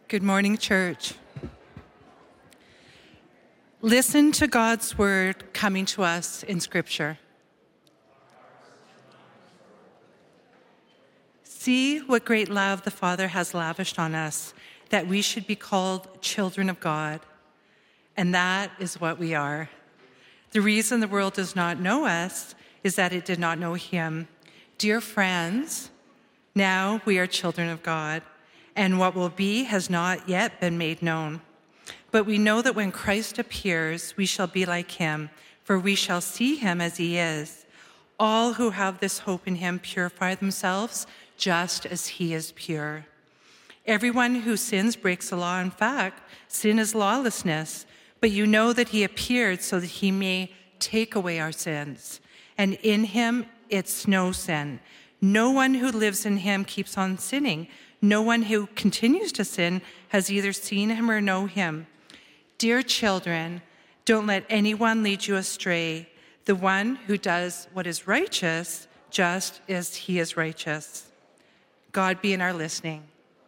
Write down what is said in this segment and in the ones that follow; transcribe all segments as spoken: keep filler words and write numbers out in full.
Good morning, church. Listen to God's word coming to us in Scripture. See what great love the Father has lavished on us, that we should be called children of God. And that is what we are. The reason the world does not know us is that it did not know him. Dear friends, now we are children of God, and what will be has not yet been made known. But we know that when Christ appears, we shall be like him, for we shall see him as he is. All who have this hope in him purify themselves just as he is pure. Everyone who sins breaks the law. In fact, sin is lawlessness. But you know that he appeared so that he may take away our sins. And in him, it's no sin. No one who lives in him keeps on sinning. No one who continues to sin has either seen him or know him. Dear children, don't let anyone lead you astray. The one who does what is righteous, just as he is righteous. God be in our listening.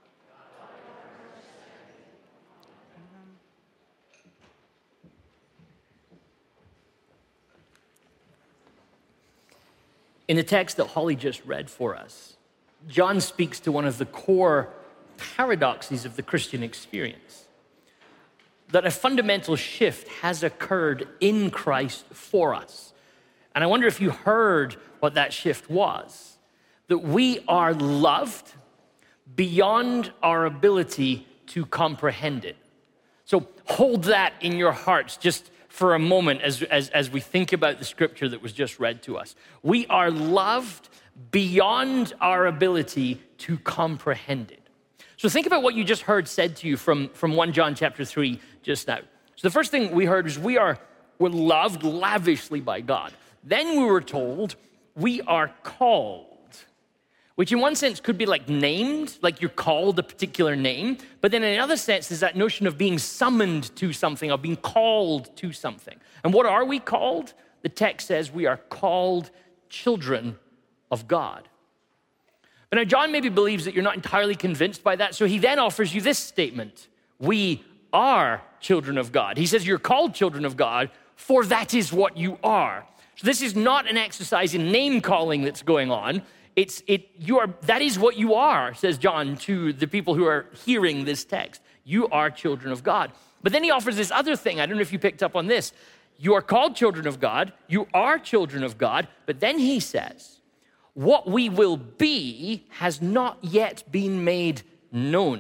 In the text that Holly just read for us, John speaks to one of the core paradoxes of the Christian experience, that a fundamental shift has occurred in Christ for us. And I wonder if you heard what that shift was, that we are loved beyond our ability to comprehend it. So hold that in your hearts just for a moment as, as, as we think about the scripture that was just read to us. We are loved beyond our ability to comprehend it. So think about what you just heard said to you from, from First John chapter three just now. So the first thing we heard is we are we're loved lavishly by God. Then we were told we are called, which in one sense could be like named, like you're called a particular name. But then in another sense is that notion of being summoned to something, of being called to something. And what are we called? The text says we are called children of God. But now John maybe believes that you're not entirely convinced by that. So he then offers you this statement. We are children of God. He says you're called children of God, for that is what you are. So this is not an exercise in name calling that's going on. It's it you are that is what you are, says John to the people who are hearing this text. You are children of God. But then he offers this other thing. I don't know if you picked up on this. You are called children of God. You are children of God. But then he says, what we will be has not yet been made known.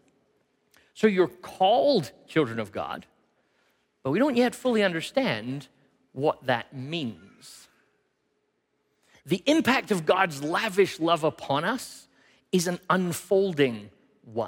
So you're called children of God, but we don't yet fully understand what that means. The impact of God's lavish love upon us is an unfolding one.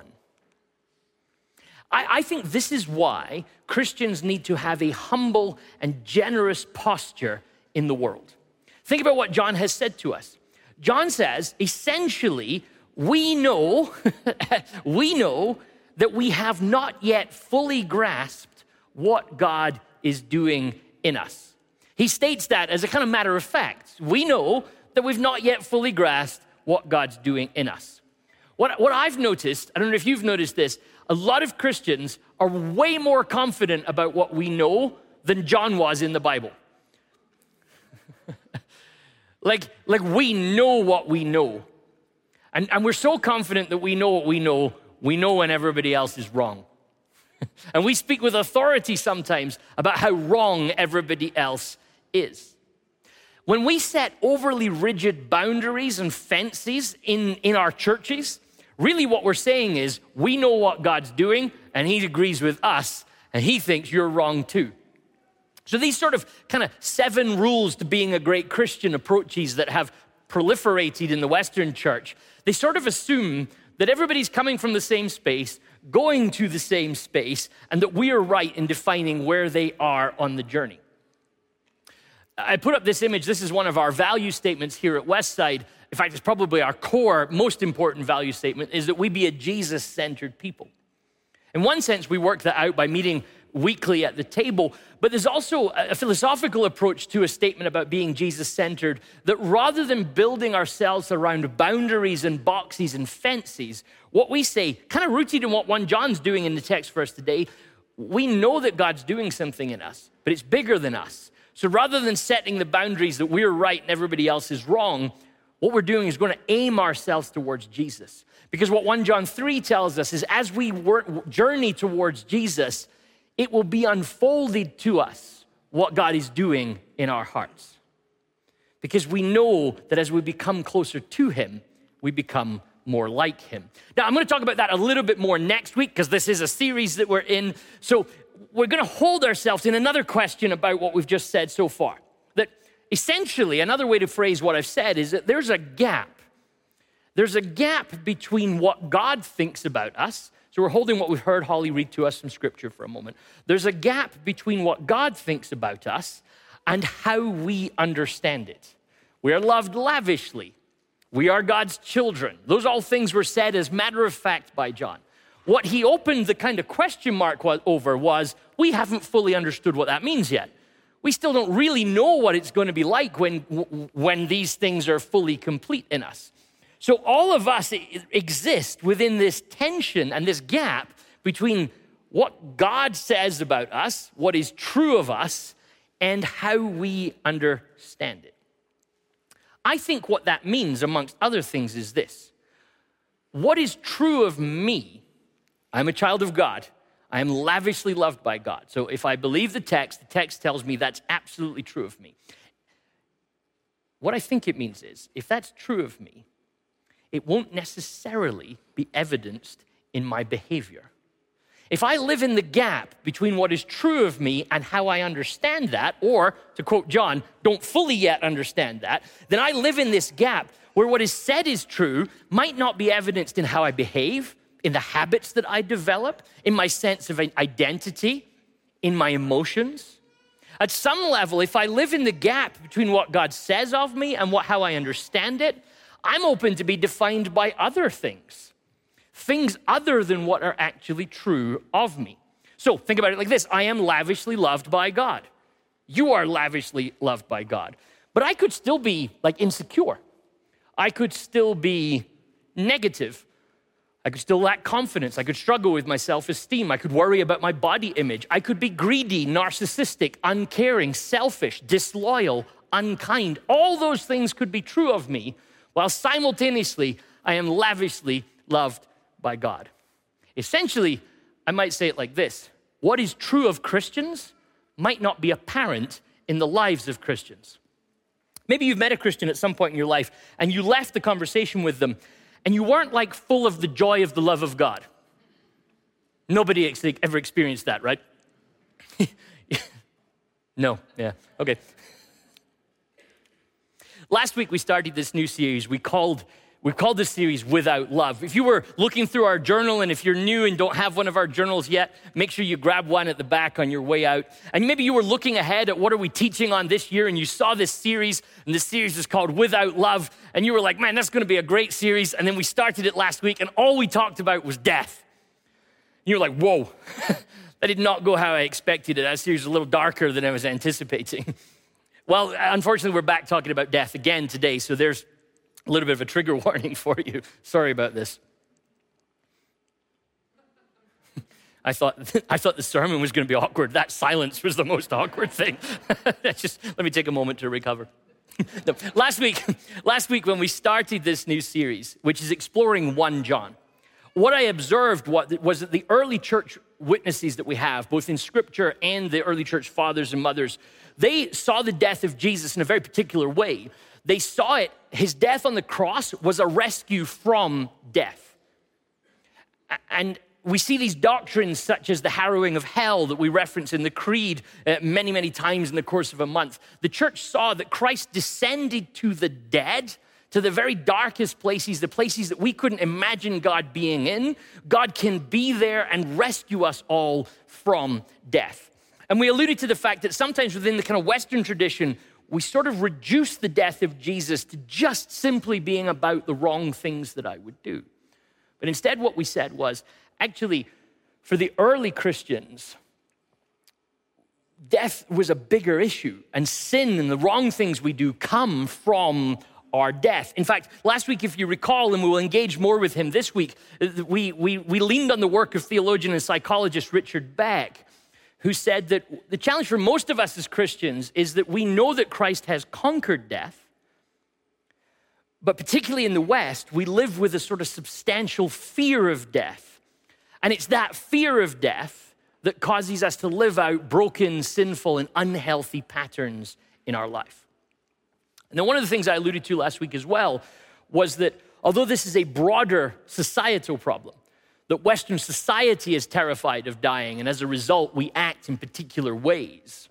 I, I think this is why Christians need to have a humble and generous posture in the world. Think about what John has said to us. John says, essentially, we know, we know that we have not yet fully grasped what God is doing in us. He states that as a kind of matter of fact. We know that we've not yet fully grasped what God's doing in us. What, what I've noticed, I don't know if you've noticed this, a lot of Christians are way more confident about what we know than John was in the Bible. like, like we know what we know. And, and we're so confident that we know what we know, we know when everybody else is wrong. And we speak with authority sometimes about how wrong everybody else is. When we set overly rigid boundaries and fences in, in our churches, really what we're saying is we know what God's doing and he agrees with us and he thinks you're wrong too. So these sort of kind of seven rules to being a great Christian approaches that have proliferated in the Western church, they sort of assume that everybody's coming from the same space, going to the same space, and that we are right in defining where they are on the journey. I put up this image. This is one of our value statements here at Westside. In fact, it's probably our core, most important value statement, is that we be a Jesus-centered people. In one sense, we work that out by meeting weekly at the table. But there's also a philosophical approach to a statement about being Jesus-centered, that rather than building ourselves around boundaries and boxes and fences, what we say, kind of rooted in what First John's doing in the text for us today, we know that God's doing something in us, but it's bigger than us. So rather than setting the boundaries that we're right and everybody else is wrong, what we're doing is going to aim ourselves towards Jesus. Because what First John three tells us is as we work, journey towards Jesus, it will be unfolded to us what God is doing in our hearts. Because we know that as we become closer to him, we become more like him. Now, I'm going to talk about that a little bit more next week because this is a series that we're in. So we're going to hold ourselves in another question about what we've just said so far. That essentially, another way to phrase what I've said is that there's a gap. There's a gap between what God thinks about us. So we're holding what we've heard Holly read to us from Scripture for a moment. There's a gap between what God thinks about us and how we understand it. We are loved lavishly. We are God's children. Those all things were said as matter of fact by John. What he opened the kind of question mark over was, we haven't fully understood what that means yet. We still don't really know what it's going to be like when, when these things are fully complete in us. So all of us exist within this tension and this gap between what God says about us, what is true of us, and how we understand it. I think what that means, amongst other things, is this. What is true of me? I'm a child of God. I am lavishly loved by God. So if I believe the text, the text tells me that's absolutely true of me. What I think it means is, if that's true of me, it won't necessarily be evidenced in my behavior. If I live in the gap between what is true of me and how I understand that, or, to quote John, don't fully yet understand that, then I live in this gap where what is said is true might not be evidenced in how I behave, in the habits that I develop, in my sense of identity, in my emotions. At some level, if I live in the gap between what God says of me and what, how I understand it, I'm open to be defined by other things. Things other than what are actually true of me. So think about it like this. I am lavishly loved by God. You are lavishly loved by God. But I could still be like insecure. I could still be negative. I could still lack confidence. I could struggle with my self-esteem. I could worry about my body image. I could be greedy, narcissistic, uncaring, selfish, disloyal, unkind. All those things could be true of me, while simultaneously I am lavishly loved by God. Essentially, I might say it like this. What is true of Christians might not be apparent in the lives of Christians. Maybe you've met a Christian at some point in your life and you left the conversation with them and you weren't like full of the joy of the love of God. Nobody ever experienced that, right? No, yeah, okay. Last week we started this new series we called We've called this series Without Love. If you were looking through our journal, and if you're new and don't have one of our journals yet, make sure you grab one at the back on your way out. And maybe you were looking ahead at what are we teaching on this year, and you saw this series, and this series is called Without Love, and you were like, man, that's going to be a great series. And then we started it last week, and all we talked about was death. And you were like, whoa, that did not go how I expected it. That series was a little darker than I was anticipating. Well, unfortunately, we're back talking about death again today, so there's a little bit of a trigger warning for you. Sorry about this. I thought I thought the sermon was going to be awkward. That silence was the most awkward thing. Just let me take a moment to recover. No, last week, last week when we started this new series, which is exploring First John, what I observed was that the early church witnesses that we have, both in Scripture and the early church fathers and mothers, they saw the death of Jesus in a very particular way. They saw it, his death on the cross was a rescue from death. And we see these doctrines such as the harrowing of hell that we reference in the Creed uh, many, many times in the course of a month. The church saw that Christ descended to the dead, to the very darkest places, the places that we couldn't imagine God being in. God can be there and rescue us all from death. And we alluded to the fact that sometimes within the kind of Western tradition, we sort of reduce the death of Jesus to just simply being about the wrong things that I would do. But instead what we said was, actually, for the early Christians, death was a bigger issue, and sin and the wrong things we do come from our death. In fact, last week, if you recall, and we will engage more with him this week, we, we, we leaned on the work of theologian and psychologist Richard Beck, who said that the challenge for most of us as Christians is that we know that Christ has conquered death, but particularly in the West, we live with a sort of substantial fear of death. And it's that fear of death that causes us to live out broken, sinful, and unhealthy patterns in our life. Now, one of the things I alluded to last week as well was that although this is a broader societal problem, that Western society is terrified of dying, and as a result, we act in particular ways,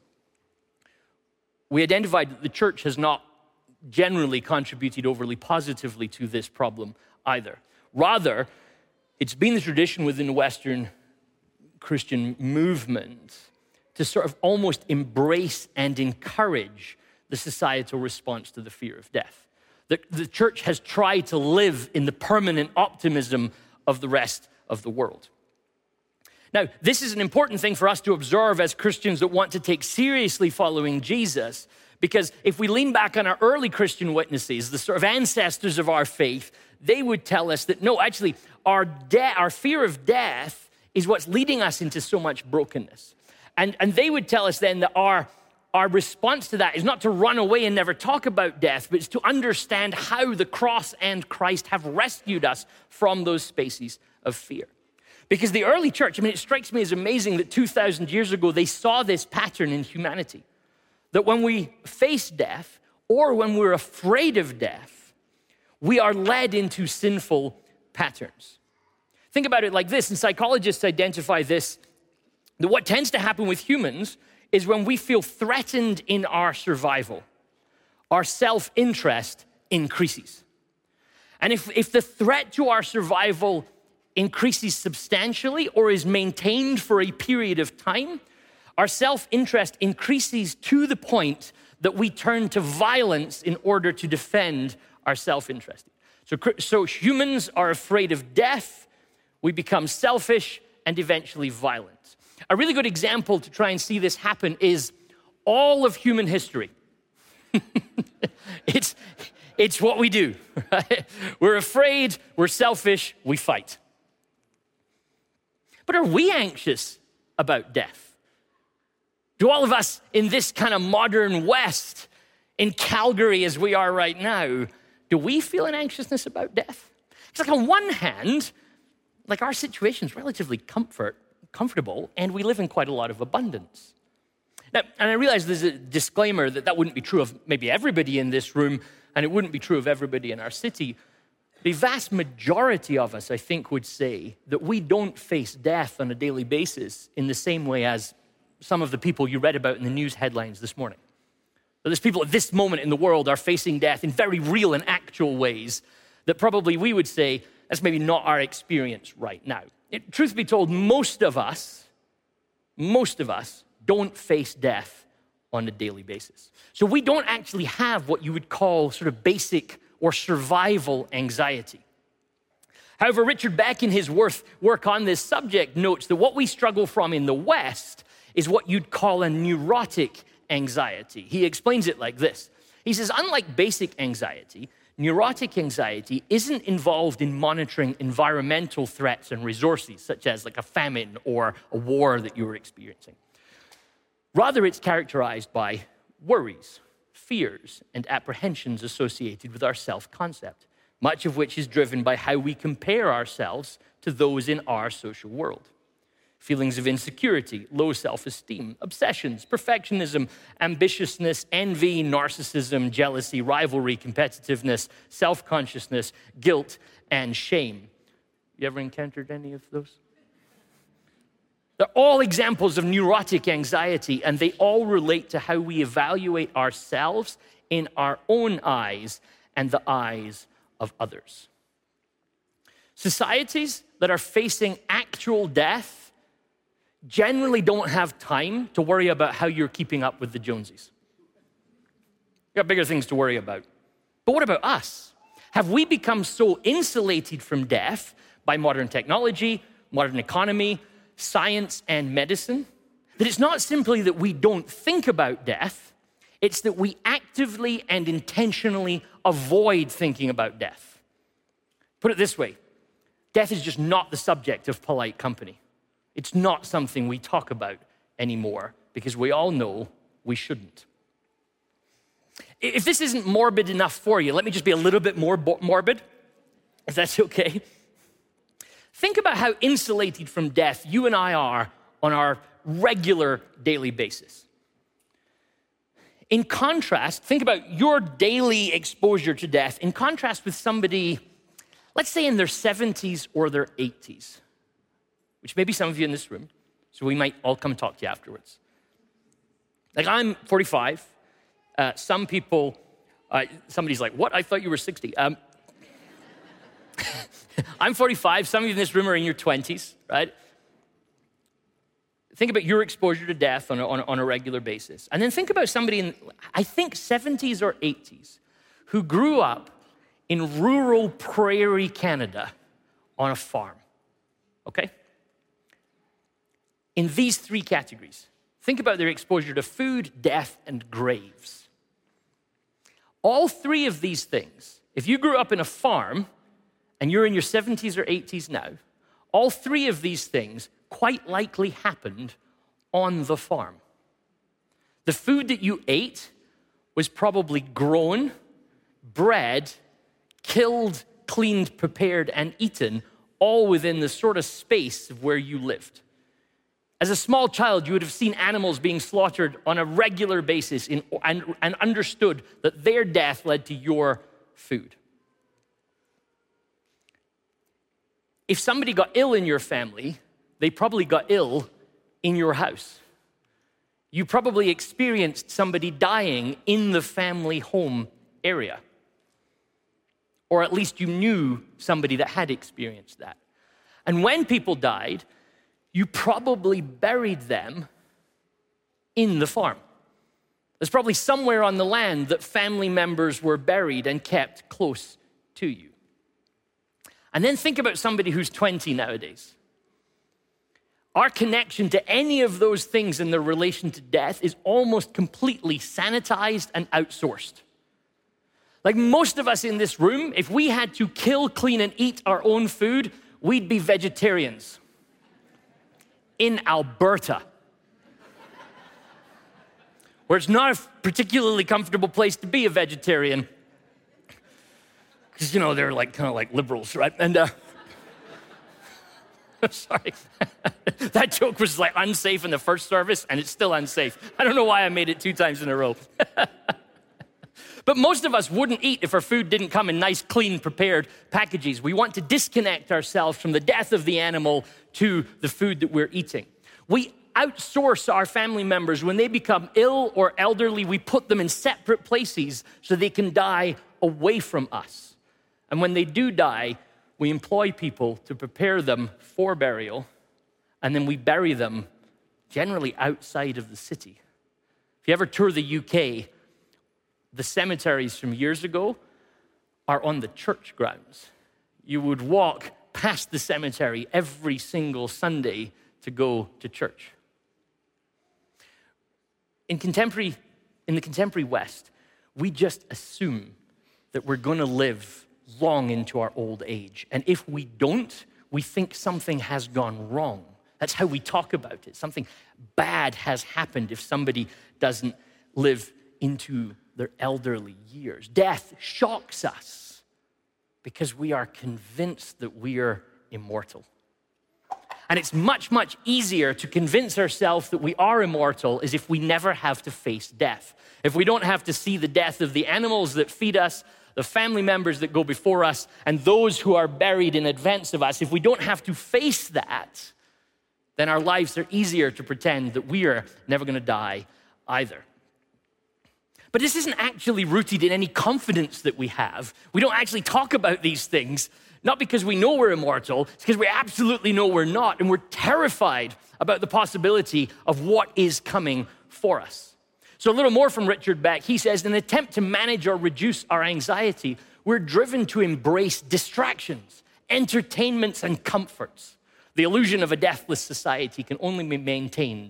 we identified that the church has not generally contributed overly positively to this problem either. Rather, it's been the tradition within the Western Christian movement to sort of almost embrace and encourage the societal response to the fear of death. The, the church has tried to live in the permanent optimism of the rest of the world. Now, this is an important thing for us to observe as Christians that want to take seriously following Jesus, because if we lean back on our early Christian witnesses, the sort of ancestors of our faith, they would tell us that no, actually, our, de- our fear of death is what's leading us into so much brokenness. And, and they would tell us then that our Our response to that is not to run away and never talk about death, but it's to understand how the cross and Christ have rescued us from those spaces of fear. Because the early church, I mean, it strikes me as amazing that two thousand years ago, they saw this pattern in humanity. That when we face death, or when we're afraid of death, we are led into sinful patterns. Think about it like this, and psychologists identify this, that what tends to happen with humans is when we feel threatened in our survival, our self-interest increases. And if, if the threat to our survival increases substantially or is maintained for a period of time, our self-interest increases to the point that we turn to violence in order to defend our self-interest. So, so humans are afraid of death, we become selfish, and eventually violent. A really good example to try and see this happen is all of human history. it's, it's what we do, right? We're afraid, we're selfish, we fight. But are we anxious about death? Do all of us in this kind of modern West, in Calgary as we are right now, do we feel an anxiousness about death? Because like on one hand, like our situation's relatively comfort, comfortable, and we live in quite a lot of abundance. Now, and I realize there's a disclaimer that that wouldn't be true of maybe everybody in this room, and it wouldn't be true of everybody in our city. The vast majority of us, I think, would say that we don't face death on a daily basis in the same way as some of the people you read about in the news headlines this morning. That there's people at this moment in the world are facing death in very real and actual ways that probably we would say that's maybe not our experience right now. It, truth be told, most of us, most of us don't face death on a daily basis. So we don't actually have what you would call sort of basic or survival anxiety. However, Richard Beck in his work on this subject notes that what we struggle from in the West is what you'd call a neurotic anxiety. He explains it like this. He says, unlike basic anxiety, neurotic anxiety isn't involved in monitoring environmental threats and resources, such as like a famine or a war that you were experiencing. Rather, it's characterized by worries, fears, and apprehensions associated with our self-concept, much of which is driven by how we compare ourselves to those in our social world. Feelings of insecurity, low self-esteem, obsessions, perfectionism, ambitiousness, envy, narcissism, jealousy, rivalry, competitiveness, self-consciousness, guilt, and shame. You ever encountered any of those? They're all examples of neurotic anxiety, and they all relate to how we evaluate ourselves in our own eyes and the eyes of others. Societies that are facing actual death generally don't have time to worry about how you're keeping up with the Joneses. You got bigger things to worry about. But what about us? Have we become so insulated from death by modern technology, modern economy, science, and medicine That it's not simply that we don't think about death, it's that we actively and intentionally avoid thinking about death. Put it this way, death is just not the subject of polite company. It's not something we talk about anymore because we all know we shouldn't. If this isn't morbid enough for you, let me just be a little bit more bo- morbid, if that's okay. Think about how insulated from death you and I are on our regular daily basis. In contrast, think about your daily exposure to death in contrast with somebody, let's say in their seventies or their eighties, which may be some of you in this room, so we might all come talk to you afterwards. Like I'm forty-five. Uh, some people, uh, somebody's like, what? I thought you were sixty. Um, I'm forty-five. Some of you in this room are in your twenties, right? Think about your exposure to death on a, on a, on a regular basis. And then think about somebody in, I think, seventies or eighties who grew up in rural prairie Canada on a farm, okay? In these three categories, think about their exposure to food, death, and graves. All three of these things, if you grew up in a farm and you're in your seventies or eighties now, all three of these things quite likely happened on the farm. The food that you ate was probably grown, bred, killed, cleaned, prepared, and eaten, all within the sort of space of where you lived. As a small child, you would have seen animals being slaughtered on a regular basis in, and, and understood that their death led to your food. If somebody got ill in your family, they probably got ill in your house. You probably experienced somebody dying in the family home area. Or at least you knew somebody that had experienced that. And when people died, you probably buried them in the farm. There's probably somewhere on the land that family members were buried and kept close to you. And then think about somebody who's twenty nowadays. Our connection to any of those things in their relation to death is almost completely sanitized and outsourced. Like most of us in this room, if we had to kill, clean, and eat our own food, we'd be vegetarians. In Alberta, where it's not a particularly comfortable place to be a vegetarian, because, you know, they're like kind of like liberals, right? And, uh, sorry, that joke was like unsafe in the first service, and it's still unsafe. I don't know why I made it two times in a row. But most of us wouldn't eat if our food didn't come in nice, clean, prepared packages. We want to disconnect ourselves from the death of the animal to the food that we're eating. We outsource our family members. When they become ill or elderly, we put them in separate places so they can die away from us. And when they do die, we employ people to prepare them for burial, and then we bury them generally outside of the city. If you ever tour the U K, the cemeteries from years ago are on the church grounds. You would walk past the cemetery every single Sunday to go to church. In contemporary, in the contemporary West, we just assume that we're going to live long into our old age. And if we don't, we think something has gone wrong. That's how we talk about it. Something bad has happened if somebody doesn't live into their elderly years. Death shocks us because we are convinced that we are immortal. And it's much, much easier to convince ourselves that we are immortal as if we never have to face death. If we don't have to see the death of the animals that feed us, the family members that go before us, and those who are buried in advance of us, if we don't have to face that, then our lives are easier to pretend that we are never going to die either. But this isn't actually rooted in any confidence that we have. We don't actually talk about these things, not because we know we're immortal, it's because we absolutely know we're not, and we're terrified about the possibility of what is coming for us. So a little more from Richard Beck. He says, in an attempt to manage or reduce our anxiety, we're driven to embrace distractions, entertainments, and comforts. The illusion of a deathless society can only be maintained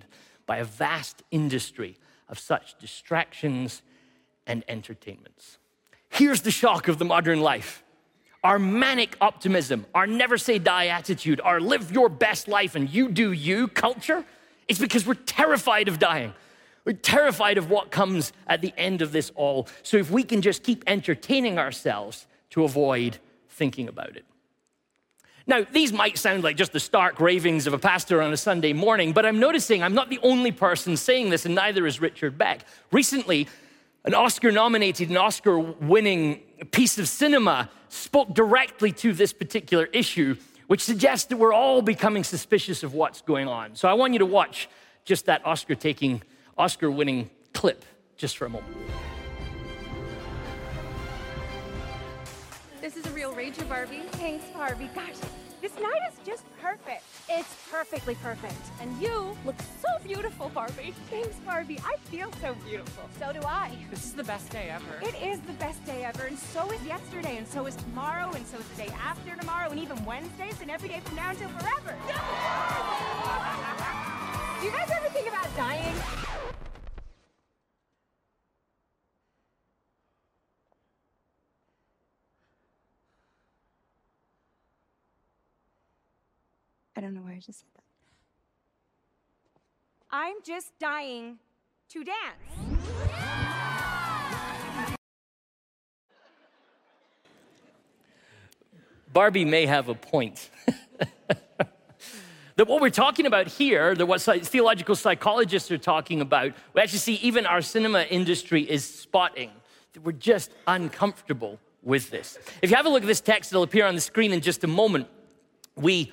by a vast industry of such distractions and entertainments. Here's the shock of the modern life. Our manic optimism, our never say die attitude, our live your best life and you do you culture, it's because we're terrified of dying. We're terrified of what comes at the end of this all. So if we can just keep entertaining ourselves to avoid thinking about it. Now, these might sound like just the stark ravings of a pastor on a Sunday morning, but I'm noticing I'm not the only person saying this, and neither is Richard Beck. Recently, an Oscar-nominated and Oscar-winning piece of cinema spoke directly to this particular issue, which suggests that we're all becoming suspicious of what's going on. So I want you to watch just that Oscar-taking, Oscar-winning clip just for a moment. This is a real rager, Barbie. Thanks, Barbie. Gosh, this night is just perfect. It's perfectly perfect. And you look so beautiful, Barbie. Thanks, Barbie. I feel so beautiful. So do I. This is the best day ever. It is the best day ever, and so is yesterday, and so is tomorrow, and so is the day after tomorrow, and even Wednesdays, and every day from now until forever. Do you guys ever think about dying? I don't know why I just said that. I'm just dying to dance. Barbie may have a point. That what we're talking about here, that what theological psychologists are talking about, we actually see even our cinema industry is spotting that we're just uncomfortable with this. If you have a look at this text, it'll appear on the screen in just a moment. We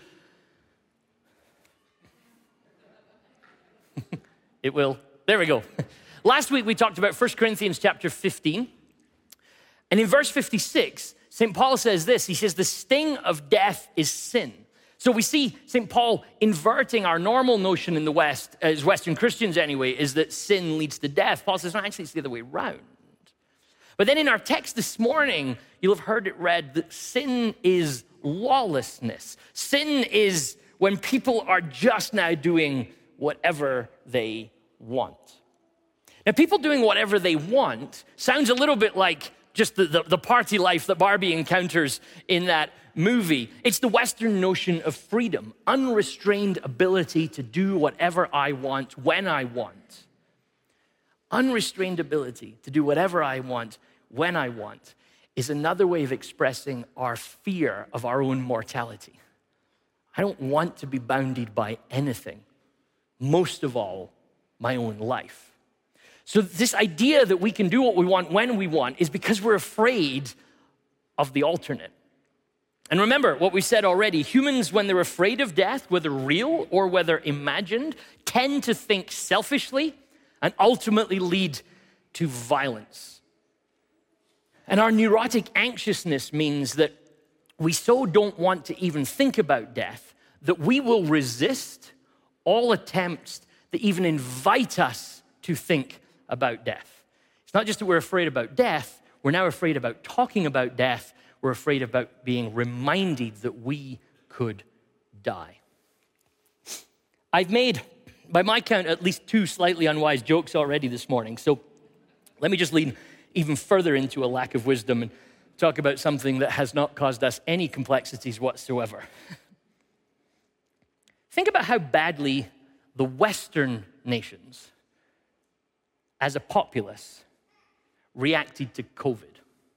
It will. There we go. Last week we talked about First Corinthians chapter fifteen. And in verse fifty-six, Saint Paul says this. He says, the sting of death is sin. So we see Saint Paul inverting our normal notion in the West, as Western Christians anyway, is that sin leads to death. Paul says, no, actually it's the other way around. But then in our text this morning, you'll have heard it read that sin is lawlessness. Sin is when people are just now doing whatever they want. Now, people doing whatever they want sounds a little bit like just the, the, the party life that Barbie encounters in that movie. It's the Western notion of freedom, unrestrained ability to do whatever I want when I want. Unrestrained ability to do whatever I want when I want is another way of expressing our fear of our own mortality. I don't want to be bounded by anything. Most of all, my own life. So this idea that we can do what we want when we want is because we're afraid of the alternate. And remember what we said already, humans, when they're afraid of death, whether real or whether imagined, tend to think selfishly and ultimately lead to violence. And our neurotic anxiousness means that we so don't want to even think about death that we will resist all attempts that even invite us to think about death. It's not just that we're afraid about death, we're now afraid about talking about death, we're afraid about being reminded that we could die. I've made, by my count, at least two slightly unwise jokes already this morning, so let me just lean even further into a lack of wisdom and talk about something that has not caused us any complexities whatsoever. Think about how badly the Western nations, as a populace, reacted to COVID.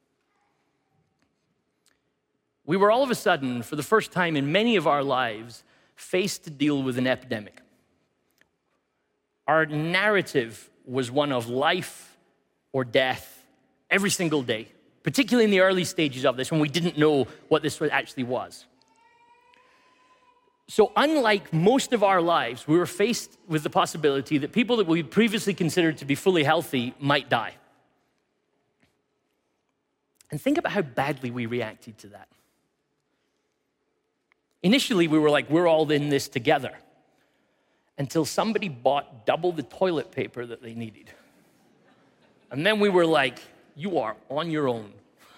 We were all of a sudden, for the first time in many of our lives, faced to deal with an epidemic. Our narrative was one of life or death every single day, particularly in the early stages of this when we didn't know what this actually was. So unlike most of our lives, we were faced with the possibility that people that we previously considered to be fully healthy might die. And think about how badly we reacted to that. Initially, we were like, we're all in this together, until somebody bought double the toilet paper that they needed. And then we were like, you are on your own.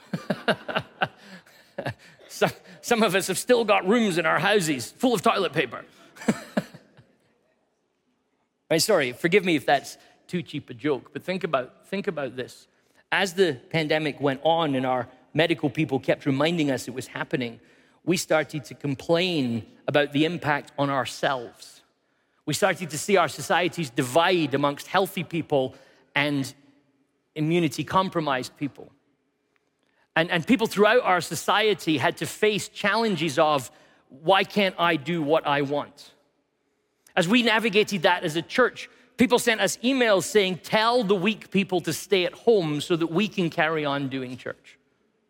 Some, some of us have still got rooms in our houses full of toilet paper. Right, sorry, forgive me if that's too cheap a joke, but think about, think about this. As the pandemic went on and our medical people kept reminding us it was happening, we started to complain about the impact on ourselves. We started to see our societies divide amongst healthy people and immunity-compromised people. And, and people throughout our society had to face challenges of, why can't I do what I want? As we navigated that as a church, people sent us emails saying, tell the weak people to stay at home so that we can carry on doing church.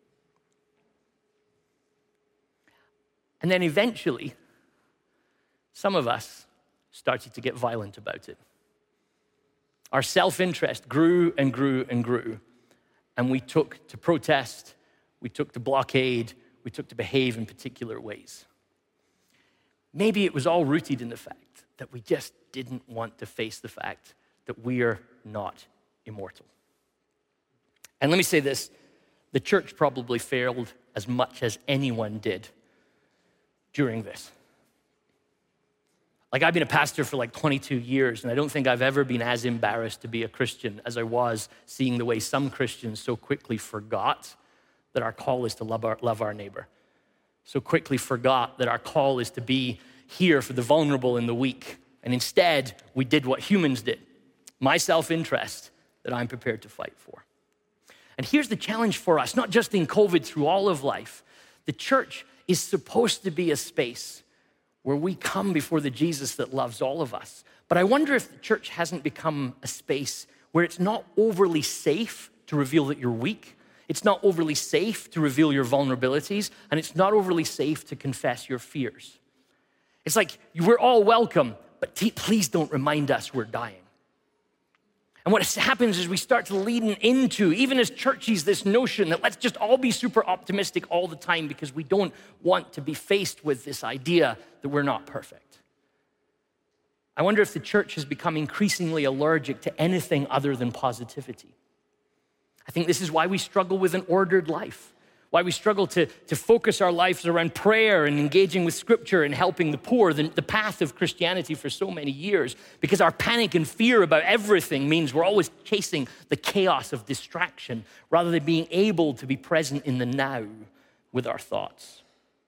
And then eventually, some of us started to get violent about it. Our self-interest grew and grew and grew, and we took to protest, we took to blockade, we took to behave in particular ways. Maybe it was all rooted in the fact that we just didn't want to face the fact that we're not immortal. And let me say this, the church probably failed as much as anyone did during this. Like, I've been a pastor for like twenty-two years, and I don't think I've ever been as embarrassed to be a Christian as I was seeing the way some Christians so quickly forgot that our call is to love our, love our neighbor. So quickly forgot that our call is to be here for the vulnerable and the weak. And instead, we did what humans did. My self-interest that I'm prepared to fight for. And here's the challenge for us, not just in COVID, through all of life. The church is supposed to be a space where we come before the Jesus that loves all of us. But I wonder if the church hasn't become a space where it's not overly safe to reveal that you're weak. It's not overly safe to reveal your vulnerabilities, and it's not overly safe to confess your fears. It's like, we're all welcome, but t- please don't remind us we're dying. And what happens is we start to lean into, even as churches, this notion that let's just all be super optimistic all the time because we don't want to be faced with this idea that we're not perfect. I wonder if the church has become increasingly allergic to anything other than positivity. I think this is why we struggle with an ordered life, why we struggle to, to focus our lives around prayer and engaging with scripture and helping the poor, the, the path of Christianity for so many years, because our panic and fear about everything means we're always chasing the chaos of distraction rather than being able to be present in the now with our thoughts.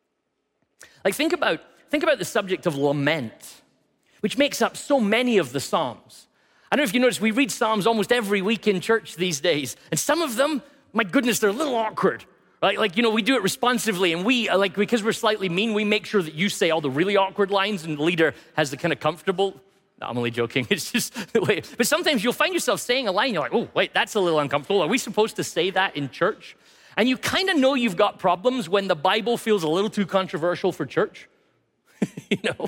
Like think about, think about the subject of lament, which makes up so many of the Psalms. I don't know if you notice, we read Psalms almost every week in church these days, and some of them, my goodness, they're a little awkward. Right? Like, you know, we do it responsively, and we, like, because we're slightly mean, we make sure that you say all the really awkward lines and the leader has the kind of comfortable. No, I'm only joking. It's just the way. But sometimes you'll find yourself saying a line, you're like, oh, wait, that's a little uncomfortable. Are we supposed to say that in church? And you kind of know you've got problems when the Bible feels a little too controversial for church. You know?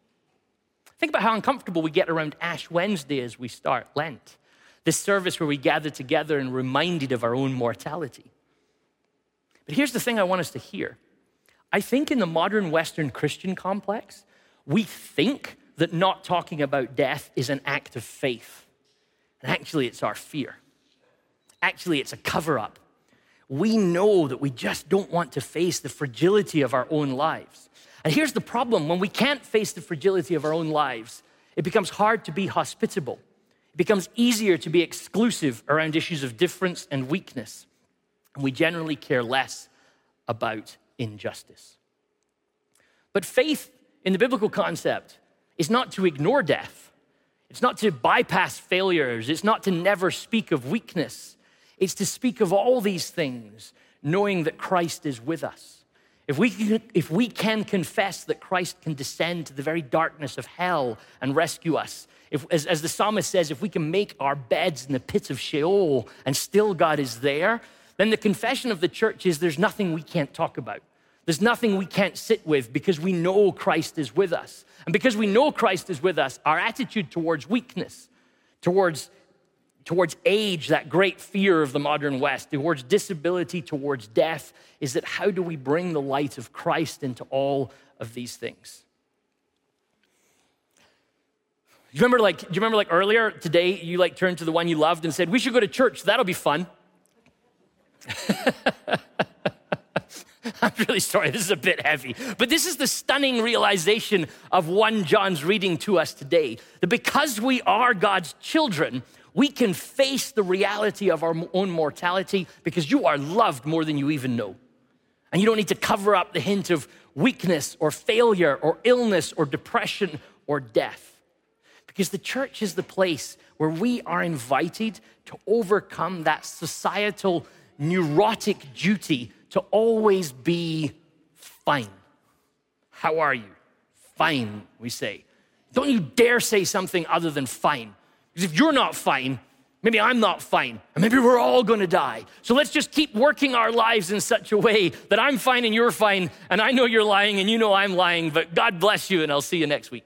Think about how uncomfortable we get around Ash Wednesday as we start Lent. This service where we gather together and reminded of our own mortality. But here's the thing I want us to hear. I think in the modern Western Christian complex, we think that not talking about death is an act of faith. And actually, it's our fear. Actually, it's a cover-up. We know that we just don't want to face the fragility of our own lives. And here's the problem. When we can't face the fragility of our own lives, it becomes hard to be hospitable. It becomes easier to be exclusive around issues of difference and weakness. And we generally care less about injustice. But faith in the biblical concept is not to ignore death. It's not to bypass failures. It's not to never speak of weakness. It's to speak of all these things, knowing that Christ is with us. If we can, if we can confess that Christ can descend to the very darkness of hell and rescue us, if, as, as the psalmist says, if we can make our beds in the pits of Sheol and still God is there, then the confession of the church is there's nothing we can't talk about. There's nothing we can't sit with because we know Christ is with us. And because we know Christ is with us, our attitude towards weakness, towards, towards age, that great fear of the modern West, towards disability, towards death, is that how do we bring the light of Christ into all of these things? Do you remember like, do you remember like earlier today, you like turned to the one you loved and said, we should go to church, that'll be fun. I'm really sorry, this is a bit heavy. But this is the stunning realization of First John's reading to us today. That because we are God's children, we can face the reality of our own mortality because you are loved more than you even know. And you don't need to cover up the hint of weakness or failure or illness or depression or death. Because the church is the place where we are invited to overcome that societal neurotic duty to always be fine. How are you? Fine, we say. Don't you dare say something other than fine. Because if you're not fine, maybe I'm not fine, and maybe we're all gonna die. So let's just keep working our lives in such a way that I'm fine and you're fine, and I know you're lying and you know I'm lying, but God bless you and I'll see you next week.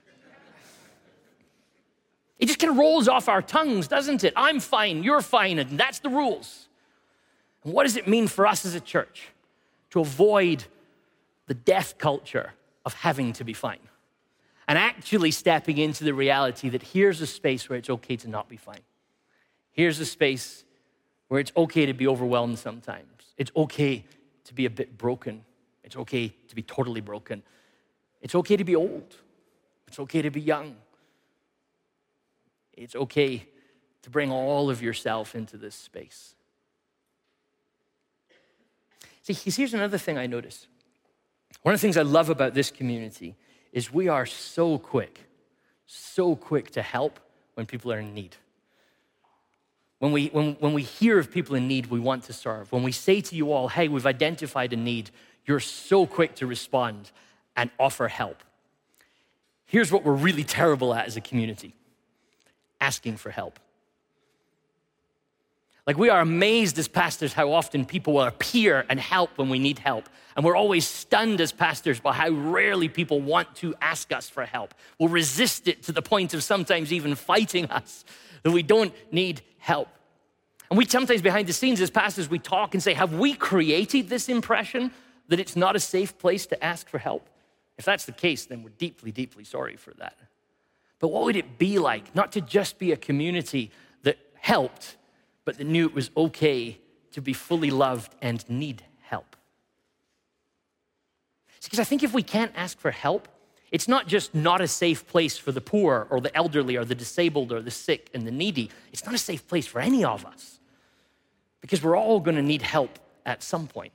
It just kind of rolls off our tongues, doesn't it? I'm fine, you're fine, and that's the rules. And what does it mean for us as a church to avoid the death culture of having to be fine? And actually stepping into the reality that here's a space where it's okay to not be fine. Here's a space where it's okay to be overwhelmed sometimes. It's okay to be a bit broken. It's okay to be totally broken. It's okay to be old. It's okay to be young. It's okay to bring all of yourself into this space. See, here's another thing I notice. One of the things I love about this community is we are so quick, so quick to help when people are in need. When we, when, when we hear of people in need, we want to serve. When we say to you all, hey, we've identified a need, you're so quick to respond and offer help. Here's what we're really terrible at as a community: asking for help. Like, we are amazed as pastors how often people will appear and help when we need help. And we're always stunned as pastors by how rarely people want to ask us for help. We'll resist it to the point of sometimes even fighting us that we don't need help. And we sometimes behind the scenes as pastors, we talk and say, have we created this impression that it's not a safe place to ask for help? If that's the case, then we're deeply, deeply sorry for that. But what would it be like not to just be a community that helped, but that knew it was okay to be fully loved and need help? Because I think if we can't ask for help, it's not just not a safe place for the poor or the elderly or the disabled or the sick and the needy. It's not a safe place for any of us, because we're all going to need help at some point.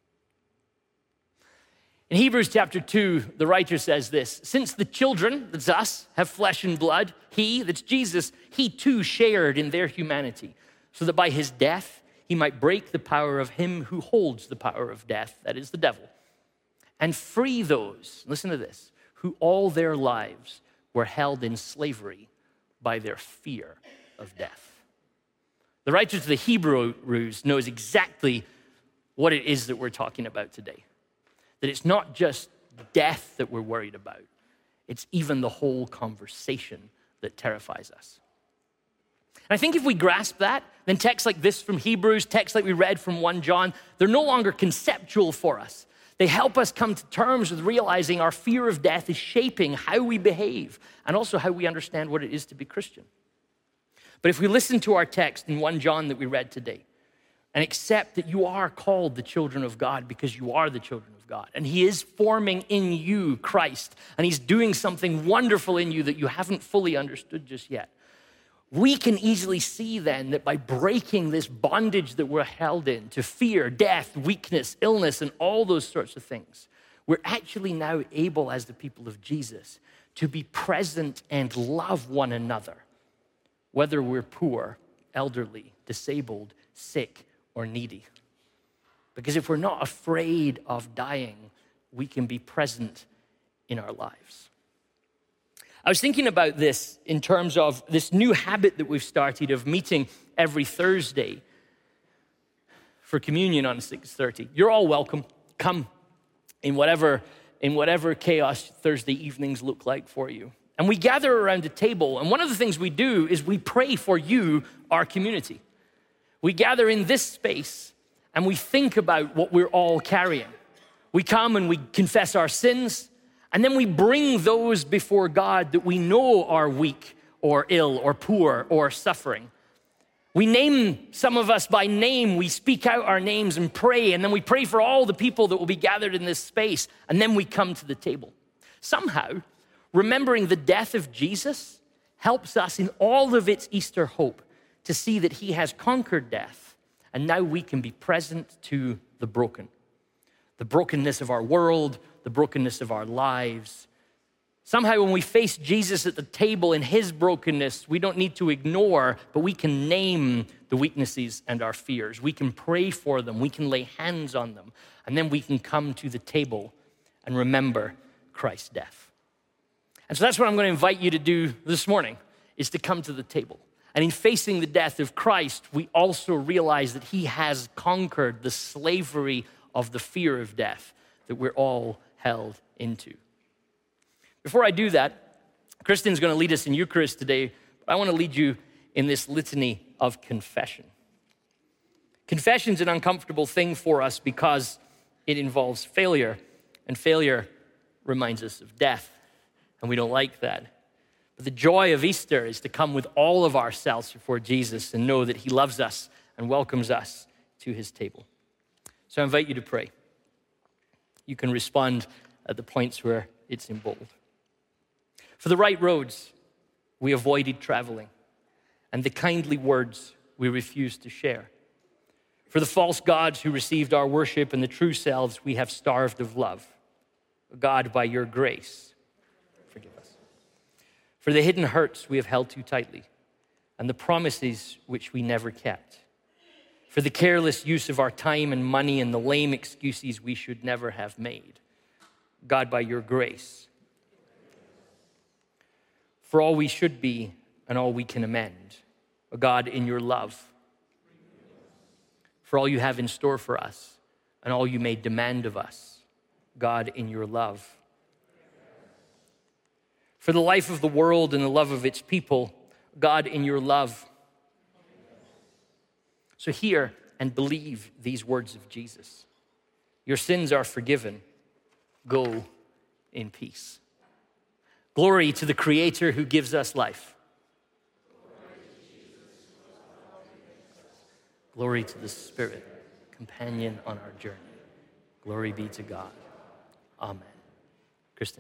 In Hebrews chapter two, the writer says this: since the children, that's us, have flesh and blood, he, that's Jesus, he too shared in their humanity, so that by his death he might break the power of him who holds the power of death, that is the devil, and free those, listen to this, who all their lives were held in slavery by their fear of death. The writer to the Hebrews knows exactly what it is that we're talking about today. That it's not just death that we're worried about. It's even the whole conversation that terrifies us. And I think if we grasp that, then texts like this from Hebrews, texts like we read from First John, they're no longer conceptual for us. They help us come to terms with realizing our fear of death is shaping how we behave and also how we understand what it is to be Christian. But if we listen to our text in First John that we read today and accept that you are called the children of God because you are the children of God, and he is forming in you Christ, and he's doing something wonderful in you that you haven't fully understood just yet, we can easily see then that by breaking this bondage that we're held in to fear, death, weakness, illness, and all those sorts of things, we're actually now able as the people of Jesus to be present and love one another, whether we're poor, elderly, disabled, sick, or needy. Because if we're not afraid of dying, we can be present in our lives. I was thinking about this in terms of this new habit that we've started of meeting every Thursday for communion on six thirty. You're all welcome. Come in whatever, in whatever chaos Thursday evenings look like for you. And we gather around a table, and one of the things we do is we pray for you, our community. We gather in this space, and we think about what we're all carrying. We come and we confess our sins, and then we bring those before God that we know are weak or ill or poor or suffering. We name some of us by name. We speak out our names and pray, and then we pray for all the people that will be gathered in this space, and then we come to the table. Somehow, remembering the death of Jesus helps us in all of its Easter hope to see that he has conquered death, and now we can be present to the broken. The brokenness of our world, the brokenness of our lives. Somehow when we face Jesus at the table in his brokenness, we don't need to ignore, but we can name the weaknesses and our fears. We can pray for them. We can lay hands on them. And then we can come to the table and remember Christ's death. And so that's what I'm going to invite you to do this morning, is to come to the table. And in facing the death of Christ, we also realize that he has conquered the slavery of the fear of death that we're all held into. Before I do that, Kristen's going to lead us in Eucharist today, but I want to lead you in this litany of confession. Confession's an uncomfortable thing for us because it involves failure, and failure reminds us of death, and we don't like that. But the joy of Easter is to come with all of ourselves before Jesus and know that he loves us and welcomes us to his table. So I invite you to pray. You can respond at the points where it's in bold. For the right roads, we avoided traveling, and the kindly words we refused to share. For the false gods who received our worship and the true selves we have starved of love. God, by your grace, forgive us. For the hidden hurts we have held too tightly, and the promises which we never kept. For the careless use of our time and money and the lame excuses we should never have made. God, by your grace. For all we should be and all we can amend. O God, in your love. For all you have in store for us and all you may demand of us. God, in your love. For the life of the world and the love of its people. God, in your love. So hear and believe these words of Jesus. Your sins are forgiven. Go in peace. Glory to the Creator who gives us life. Glory to the Spirit, companion on our journey. Glory be to God. Amen. Kristen.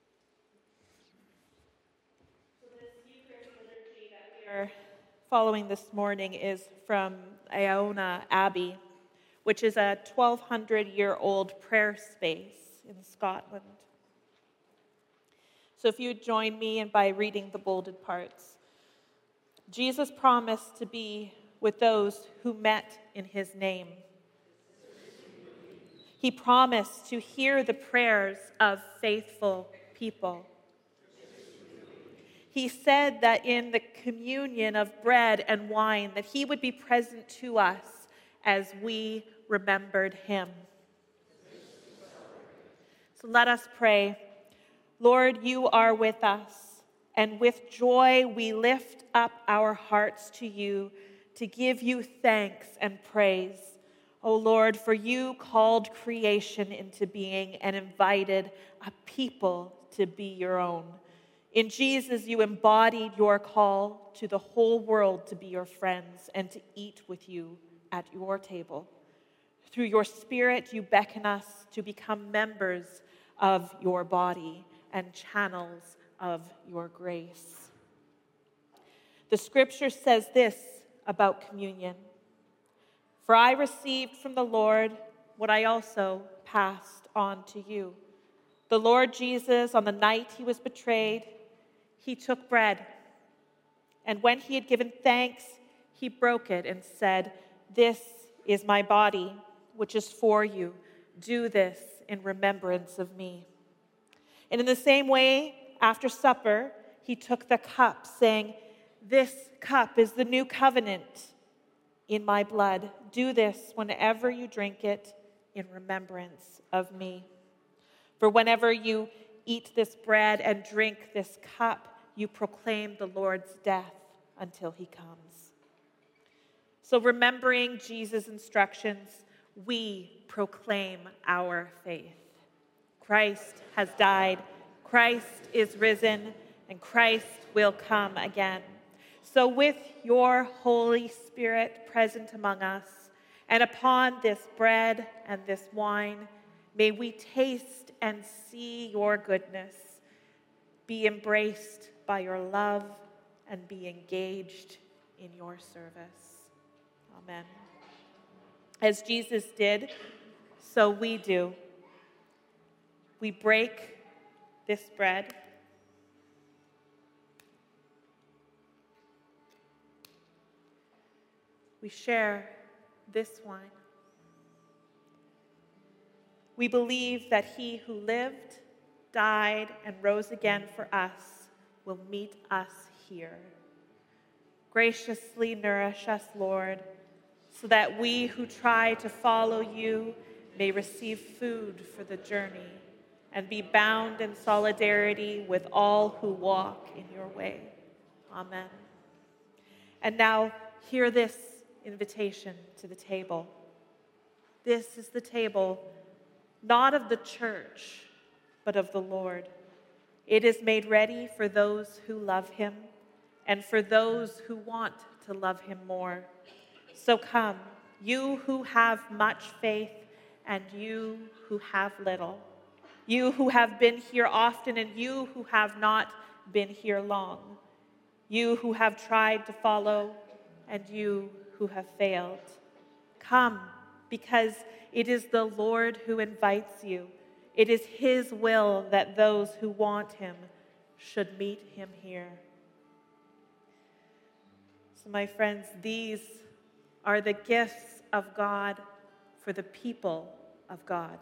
So this Eucharist liturgy that we are following this morning is from Iona Abbey, which is a twelve hundred year old prayer space in Scotland. So if you would join me in by reading the bolded parts. Jesus promised to be with those who met in his name. He promised to hear the prayers of faithful people. He said that in the communion of bread and wine, that he would be present to us as we remembered him. So let us pray. Lord, you are with us, and with joy we lift up our hearts to you to give you thanks and praise. O Lord, for you called creation into being and invited a people to be your own. In Jesus, you embodied your call to the whole world to be your friends and to eat with you at your table. Through your Spirit, you beckon us to become members of your body and channels of your grace. The scripture says this about communion. For I received from the Lord what I also passed on to you. The Lord Jesus, on the night he was betrayed, he took bread. And when he had given thanks, he broke it and said, "This is my body, which is for you. Do this in remembrance of me." And in the same way, after supper, he took the cup, saying, "This cup is the new covenant in my blood. Do this whenever you drink it in remembrance of me. For whenever you eat this bread and drink this cup, you proclaim the Lord's death until he comes." So remembering Jesus' instructions, we proclaim our faith. Christ has died, Christ is risen, and Christ will come again. So with your Holy Spirit present among us, and upon this bread and this wine, may we taste and see your goodness, be embraced by your love, and be engaged in your service. Amen. As Jesus did, so we do. We break this bread. We share this wine. We believe that he who lived, died, and rose again for us will meet us here. Graciously nourish us, Lord, so that we who try to follow you may receive food for the journey and be bound in solidarity with all who walk in your way. Amen. And now, hear this invitation to the table. This is the table, not of the church, but of the Lord. It is made ready for those who love him and for those who want to love him more. So come, you who have much faith and you who have little, you who have been here often and you who have not been here long, you who have tried to follow and you who have failed. Come, because it is the Lord who invites you. It is his will that those who want him should meet him here. So, my friends, these are the gifts of God for the people of God.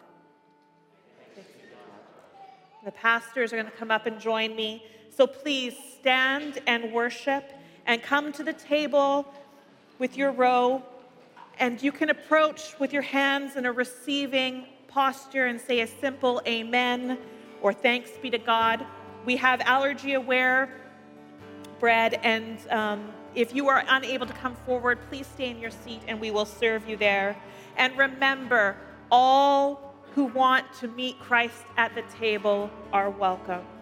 The pastors are going to come up and join me. So please stand and worship and come to the table with your row. And you can approach with your hands in a receiving posture and say a simple amen or thanks be to God. We have allergy-aware bread, and um, if you are unable to come forward, please stay in your seat and we will serve you there. And remember, all who want to meet Christ at the table are welcome.